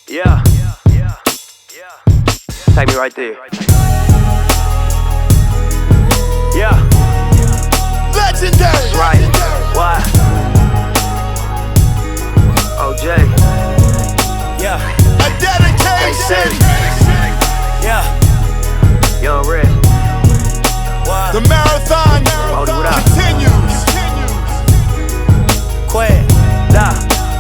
Yeah. Take me right there. Yeah. Legendary. Right. Why? OJ. Yeah. A dedication. Yeah. Young Red. Why? The marathon Hold it, what up? continues. Quad. Nah.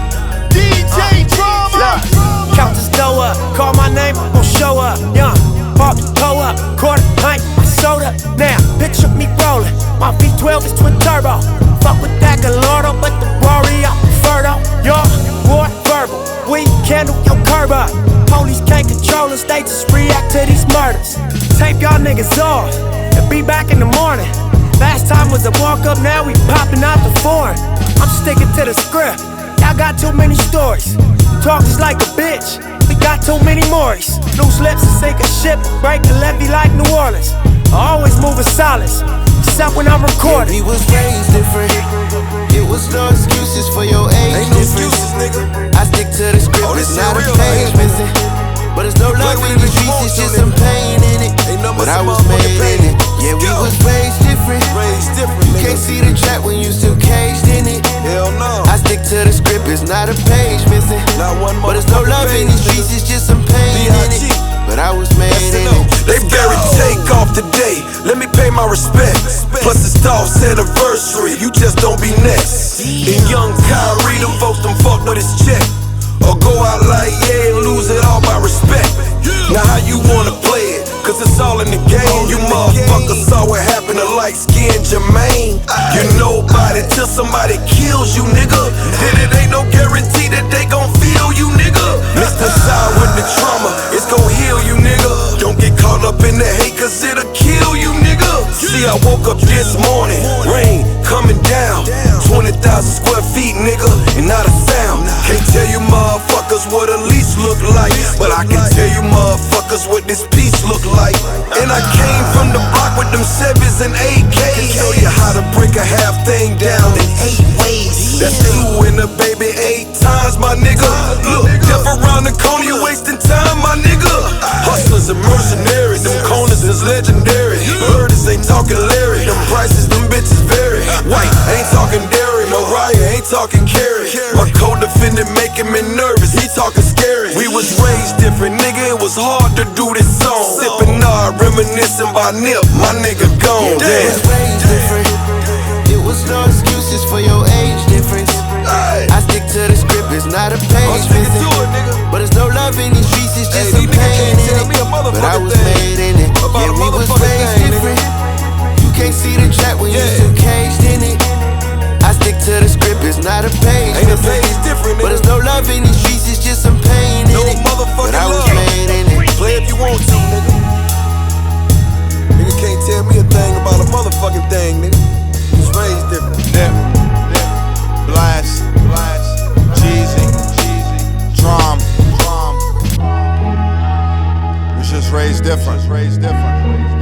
DJ Drama. Count this dough up, call my name, gon' show up. Young, park the toe up, quarter pint, my soda. Now, picture me rolling, my V12 is twin turbo. Fuck with that Gallardo, but the Rory I prefer though. Young, boy, verbal, we candle your curb up. Police can't control us, they just react to these murders. Tape y'all niggas off, and be back in the morning. Last time was a walk up, now we popping out the foreign. I'm sticking to the script, y'all got too many stories. Talk just like a bitch, we got too many Morris. Loose lips and sink a ship, break the levee like New Orleans. I always move in silence, except when I'm recording. We was raised different. It was no excuses for your age. Ain't no excuses, nigga. I stick to the script, this it's shit not a real, page man. missing. But it's no love in the streets, it's just some pain in it. Ain't nothing But but I some was made motherfucking in it. pain. Yeah, we Let's go. was raised different. Raised different, You nigga. can't see the trap when you still caged in it. Hell no. I stick to the script, it's not a page missing. Not one But it's no motherfucking love in page, the streets, nigga. it's just some pain in B.I.G. it. But I was made in S.N.O. it. They buried Takeoff today, let me pay my respect. Plus it's Dolph's anniversary, you just don't be next. And young Kyrie, them folks them fuck with his check. Or go out like yeah and lose it all by respect. Now how you wanna play it? Cause it's all in the game. You motherfuckers saw what happened to light skinned Jermaine. You nobody till somebody kills you, nigga. Then it ain't no guarantee that they gon' feel you, nigga. Mr. Side with the trauma, it's gon' heal you, nigga. Don't get caught up in the hate cause it'll kill you, nigga. See, I woke up this morning, rain coming down. 20,000 square feet, nigga, and not a sound. Can't tell you motherfuckers what a lease look like, but I can tell you motherfuckers what this piece look like. And I came from the block with them 7s and 8Ks. Show you how to break a half thing down in 8 ways. That's 2 in a baby 8 times, my nigga. Look, death around the corner, you wasting time, my nigga. Hustlers and mercenaries, them corners is legendary. Murders ain't talking Larry, them prices, them bitches vary. White ain't talking dairy, Mariah ain't talking Carrie. My co-defendant making me nervous, he talking scary. We was raised different, nigga, it was hard to do this song. Sippin' nard, reminiscing by Nip, my nigga gone. It was raised different. It was no excuses for your age difference. I stick to the script, it's not a page missing. But it's no love in these streets, it's just some pain in it. But I was made in it. Yeah, we was raised different. You can't see the trap when you still caged in it. I stick to the script, it's not a page missing. But it's no love in these streets, it's just some pain in it. But I was made in it. Play if you want to, nigga. Nigga can't tell me a thing about a motherfucking thing, nigga. It's raised different. Blast, Jeezy, Drum. Was just raised different.